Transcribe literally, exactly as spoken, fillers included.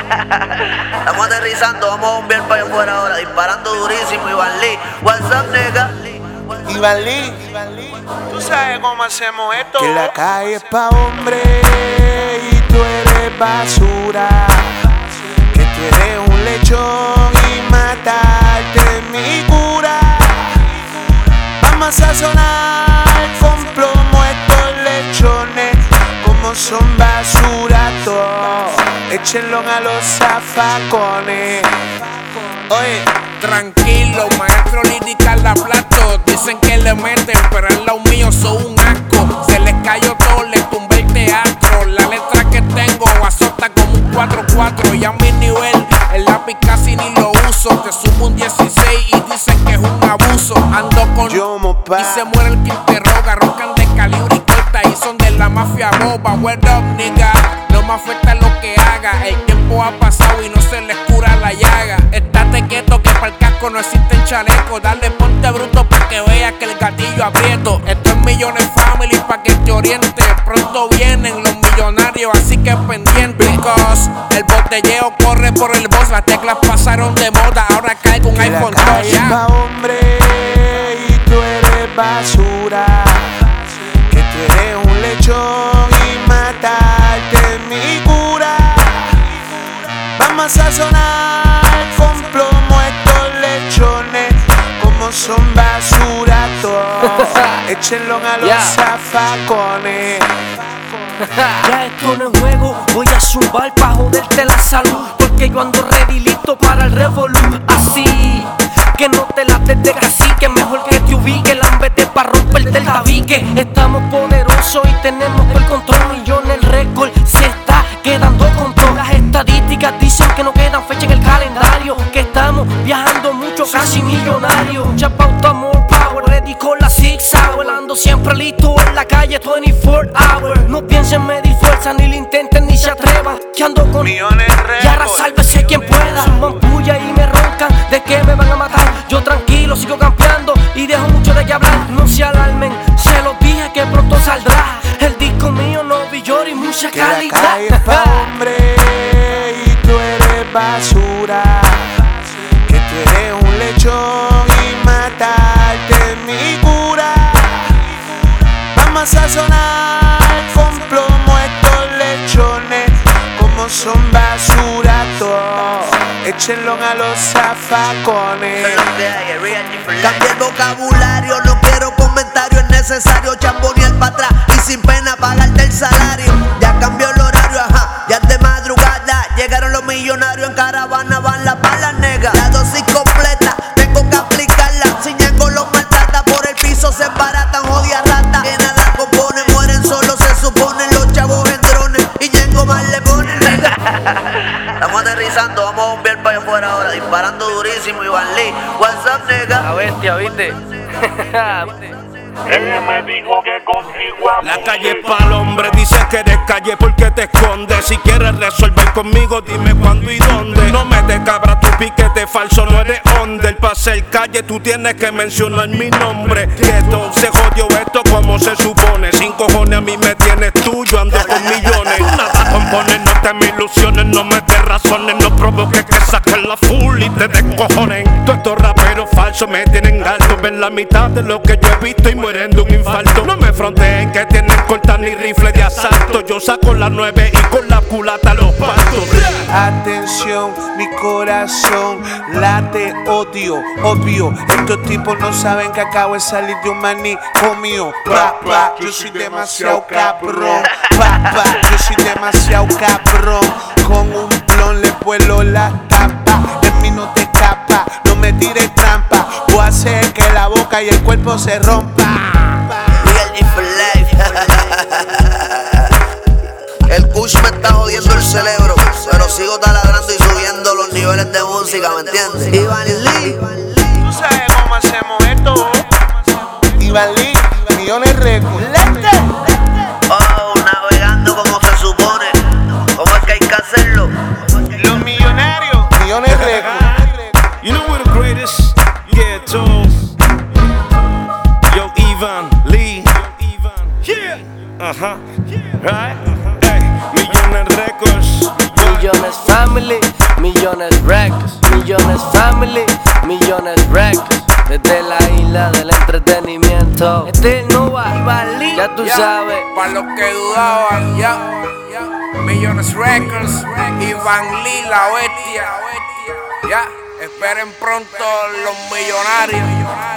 Estamos aterrizando, vamos a bombear para allá afuera ahora. Disparando durísimo, Iván Lee. What's up, nigga? Iván Lee, tú sabes cómo hacemos esto. Que la calle es pa' hombre y tú eres basura. Que tú eres un lechón y matarte es mi cura. Vamos a sazonar con plomo estos lechones, como son basura todos. Échenlo a los zafacones. Oye, tranquilo, maestro lírica la plato. Dicen que le meten, pero al lado mío son un asco. Se les cayó todo, les tumbé el teatro. La letra que tengo azota como un cuatro cuatro. Y a mi nivel, el lápiz casi ni lo uso. Te subo un dieciséis y dicen que es un abuso. Ando con Yomo, pa. y se muere el que interroga. Roncan de calibre y corta y son de la mafia boba. Word up, nigga. No me afecta lo que haga. El tiempo ha pasado y no se les cura la llaga. Estate quieto que para el casco no existen chalecos. Dale ponte bruto para que veas que el gatillo aprieto. Esto es Millones Family pa' que te oriente. Pronto vienen los millonarios, así que pendiente. Because el botelleo corre por el boss. Las teclas pasaron de moda, ahora cae con iPhone dos. dos. Ya. Pa' hombre y tú eres basura. Que tú eres un lechón y matarte es mi cura. Vamos a sazonar con plomo estos lechones, como son basura todos. Échenlo a los Yeah. zafacones. Ya esto no es juego, voy a zumbar pa' joderte la salud. Porque yo ando ready, listo para el revolú. Así que no te lates de cacique, mejor que te ubique, lambete pa' romperte el tabique. Estamos poderosos y tenemos el control. Millones el récord se está quedando con todas las estadísticas. Dicen que no quedan fecha en el calendario, que estamos viajando mucho, casi millonarios. Ya pautamos power, ready con la six hour. Ando siempre listo en la calle veinticuatro hours. No piensen medir fuerza, ni lo intenten ni se atrevan. Que ando con Millones y ahora sálvese quien pueda. Suman puya y me roncan de que me van a matar. Yo tranquilo sigo campeando y dejo mucho de qué hablar. No se alarmen, se los dije que pronto saldrá el disco mío, no Villor y mucha Que la calidad. calle es pa' hombre y tú eres basura. Que tú eres un lechón y matarte es mi cura. Vamos a sazonar con plomo estos lechones, como son basura todos. Échenlo a los zafacones. Cambia el vocabulario, no quiero comentarios necesarios. Chambonear para atrás y sin pena pagarte el salario. Ya cambió el horario, ajá, ya es de madrugada. Llegaron los millonarios en caravana, van las balas negras. La dosis completa, tengo que aplicarla. Si Ñengo los maltrata, por el piso se baratan, jodida rata. Que nada compone, mueren solo, se suponen los chavos en drones. Y Ñengo más le pone, nigga. Estamos aterrizando, vamos a bombear para allá afuera ahora. Disparando durísimo, Iván Lee. What's up, nigga? La bestia, ¿viste? Ella me dijo que contigo La calle es pa'l hombre, dices que eres calle porque te escondes. Si quieres resolver conmigo, dime cuándo y dónde. No me des cabra tu piquete falso, no eres under. Pa' ser calle tú tienes que mencionar mi nombre. Que esto se jodió esto como se supone. Sin cojones a mí me tienes tú, yo ando con millones. Tú nada compones, no te me ilusiones, no me des razones. No provoques que saquen la full y te descojonen. Todos estos raperos falsos me tienen alto. Ven la mitad de lo que yo he visto y mueren de un infarto. No me fronteen que tienen corta ni rifle de asalto. Yo saco las nueve y con la culata los parto. Atención, mi corazón late odio, obvio. Estos tipos no saben que acabo de salir de un manicomio. Papá, yo soy demasiado cabrón. Papá, yo soy demasiado cabrón. Con un blon le vuelo la tapa. De mí no te escapa, no me tires trampa. Voy a hacer que la boca y el cuerpo se rompa. Real G for life. El kush me está jodiendo el cerebro, pero sigo taladrando y subiendo los niveles de música, ¿me entiendes? Iván Lee. Tú sabes cómo hacemos esto. Iván Lee, Millones Records. Oh, navegando como se supone. ¿Cómo es que hay que hacerlo? Los millonarios. Millones Records. You know we're the greatest? Yeah, too. Yo, Iván Lee. Yeah. Uh-huh. Right? Hey, Millones Records. Millones family, millones records. Millones family, millones records. Desde la isla del entretenimiento. Este es Nova, Bali, ya tú Ya, sabes. para los que dudaban, ya. Millones Records, Iván Lee, la bestia. Ya, esperen pronto los millonarios.